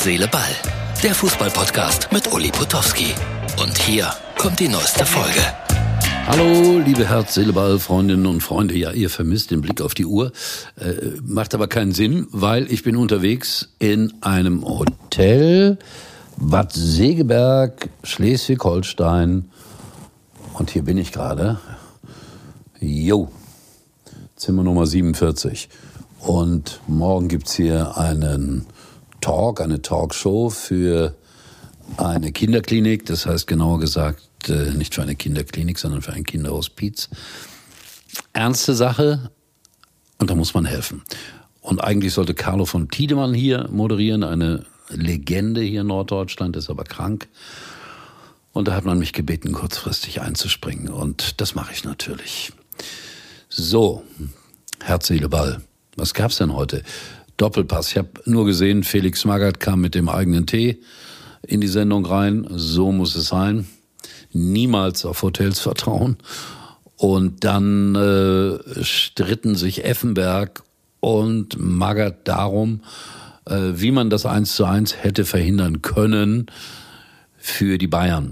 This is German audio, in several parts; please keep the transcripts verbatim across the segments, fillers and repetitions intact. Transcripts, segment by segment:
Seele, Ball. Der Fußball-Podcast mit Uli Potowski. Und hier kommt die neueste Folge. Hallo, liebe Herz, Seele, Ball, Freundinnen und Freunde. Ja, ihr vermisst den Blick auf die Uhr. Äh, macht aber keinen Sinn, weil ich bin unterwegs in einem Hotel Bad Segeberg, Schleswig-Holstein. Und hier bin ich gerade. Jo, Zimmer Nummer siebenundvierzig. Und morgen gibt's hier einen Talk, eine Talkshow für eine Kinderklinik. Das heißt genauer gesagt, äh, nicht für eine Kinderklinik, sondern für ein Kinderhospiz. Ernste Sache und da muss man helfen. Und eigentlich sollte Carlo von Tiedemann hier moderieren, eine Legende hier in Norddeutschland, ist aber krank. Und da hat man mich gebeten, kurzfristig einzuspringen. Und das mache ich natürlich. So, Herz, Seele, Ball. Was gab's denn heute? Doppelpass. Ich habe nur gesehen, Felix Magath kam mit dem eigenen Tee in die Sendung rein. So muss es sein. Niemals auf Hotels vertrauen. Und dann äh, stritten sich Effenberg und Magath darum, äh, wie man das eins zu eins hätte verhindern können für die Bayern.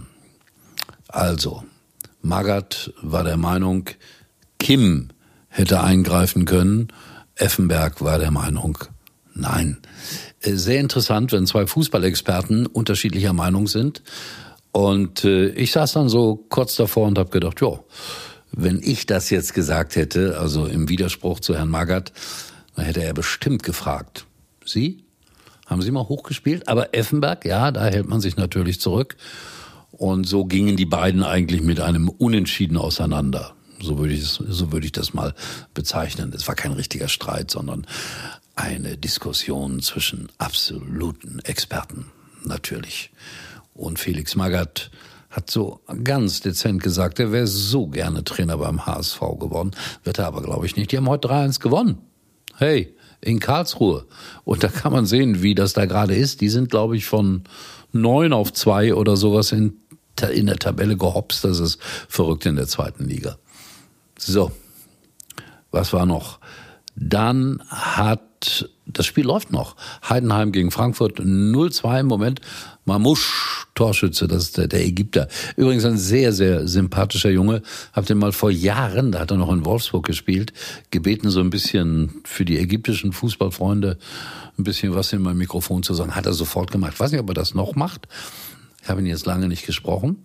Also, Magath war der Meinung, Kim hätte eingreifen können. Effenberg war der Meinung, nein. Sehr interessant, wenn zwei Fußballexperten unterschiedlicher Meinung sind. Und äh, ich saß dann so kurz davor und habe gedacht, ja, wenn ich das jetzt gesagt hätte, also im Widerspruch zu Herrn Magath, dann hätte er bestimmt gefragt. Sie? Haben Sie mal hochgespielt? Aber Effenberg, ja, da hält man sich natürlich zurück. Und so gingen die beiden eigentlich mit einem Unentschieden auseinander. So würde ich es, so würde ich das mal bezeichnen. Es war kein richtiger Streit, sondern eine Diskussion zwischen absoluten Experten, natürlich. Und Felix Magath hat so ganz dezent gesagt, er wäre so gerne Trainer beim H S V geworden. Wird er aber, glaube ich, nicht. Die haben heute drei eins gewonnen. Hey, in Karlsruhe. Und da kann man sehen, wie das da gerade ist. Die sind, glaube ich, von neun auf zwei oder sowas in, in der Tabelle gehopst. Das ist verrückt in der zweiten Liga. So, was war noch? Dann hat, das Spiel läuft noch, Heidenheim gegen Frankfurt, null zwei im Moment. Mamouche, Torschütze, das ist der, der Ägypter. Übrigens ein sehr, sehr sympathischer Junge. Hab den mal vor Jahren, da hat er noch in Wolfsburg gespielt, gebeten, so ein bisschen für die ägyptischen Fußballfreunde ein bisschen was in mein Mikrofon zu sagen. Hat er sofort gemacht. Ich weiß nicht, ob er das noch macht. Ich habe ihn jetzt lange nicht gesprochen.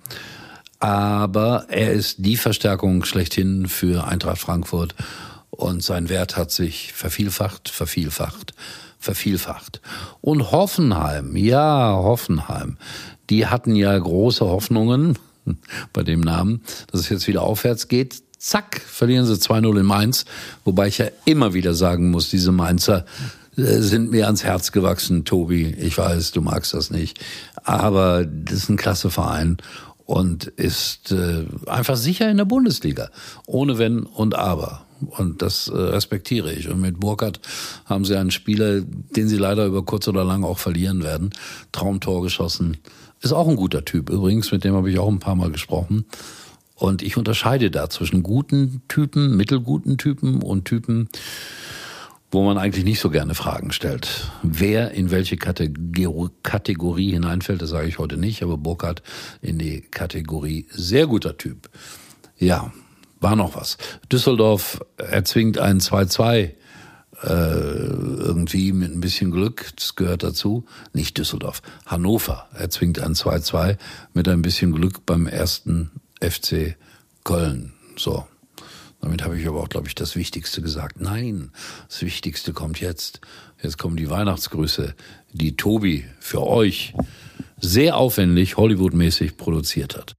Aber er ist die Verstärkung schlechthin für Eintracht Frankfurt und sein Wert hat sich vervielfacht, vervielfacht, vervielfacht. Und Hoffenheim, ja, Hoffenheim, die hatten ja große Hoffnungen bei dem Namen, dass es jetzt wieder aufwärts geht. Zack, verlieren sie zwei null in Mainz, wobei ich ja immer wieder sagen muss, diese Mainzer sind mir ans Herz gewachsen, Tobi. Ich weiß, du magst das nicht, aber das ist ein klasse Verein. Und ist äh, einfach sicher in der Bundesliga, ohne Wenn und Aber. Und das äh, respektiere ich. Und mit Burkhardt haben sie einen Spieler, den sie leider über kurz oder lang auch verlieren werden. Traumtor geschossen. Ist auch ein guter Typ übrigens, mit dem habe ich auch ein paar Mal gesprochen. Und ich unterscheide da zwischen guten Typen, mittelguten Typen und Typen, wo man eigentlich nicht so gerne Fragen stellt. Wer in welche Kategorie hineinfällt, das sage ich heute nicht, aber Burkhardt in die Kategorie sehr guter Typ. Ja, war noch was. Düsseldorf erzwingt ein zwei zwei äh, irgendwie mit ein bisschen Glück, das gehört dazu. Nicht Düsseldorf, Hannover erzwingt ein zwei zwei mit ein bisschen Glück beim ersten F C Köln. So. Damit habe ich aber auch, glaube ich, das Wichtigste gesagt. Nein, das Wichtigste kommt jetzt. Jetzt kommen die Weihnachtsgrüße, die Tobi für euch sehr aufwendig, Hollywood-mäßig produziert hat.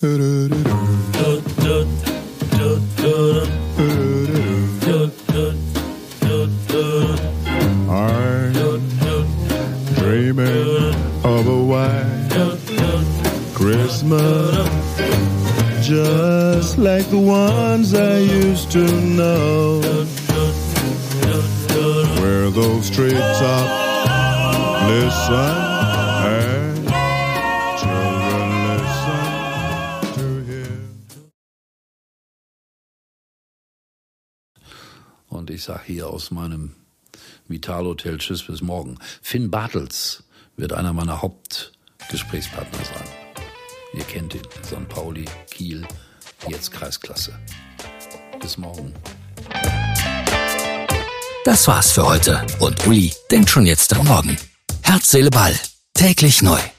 I'm dreaming of a white Christmas, just like the ones I used to know, where those treetops listen and children listen to him. Und ich sage hier aus meinem Vitalhotel tschüss bis morgen. Finn Bartels wird einer meiner Hauptgesprächspartner sein. Ihr kennt ihn, Sankt Pauli, Kiel, jetzt Kreisklasse. Bis morgen. Das war's für heute und Uli denkt schon jetzt am Morgen. Herz, Seele, Ball. Täglich neu.